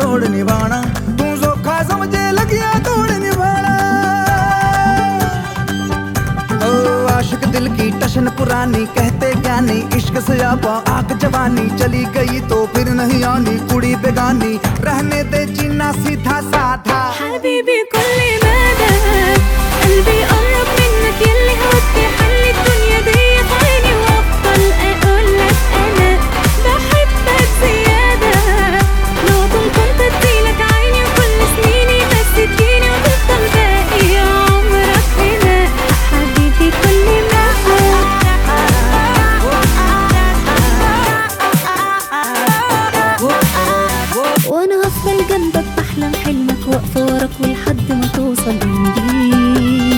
तोड़ निभाना, तू धोखा समझे लगिया तोड़ निभाना। ओ आशिक दिल की टशन पुरानी, कहते ज्ञानी इश्क से आपा आग जवानी। चली गई तो फिर नहीं आनी, कुड़ी बेगानी रहने दे जीना सीधा साधा। حبيبي كل مدى قلبي قرب منك، يلي هوتي حل الدنيا دي في عيني، وافضل اقولك انا بحبك زيادة. لو كنت اديلك عيني وكل سنيني، بس تجيني وتفضل باقي عمرك هنا. حبيبي كل مدى وانا هفضل جنبك، بحلم حلمك واقفة وراك ولحد ما توصل جنبي.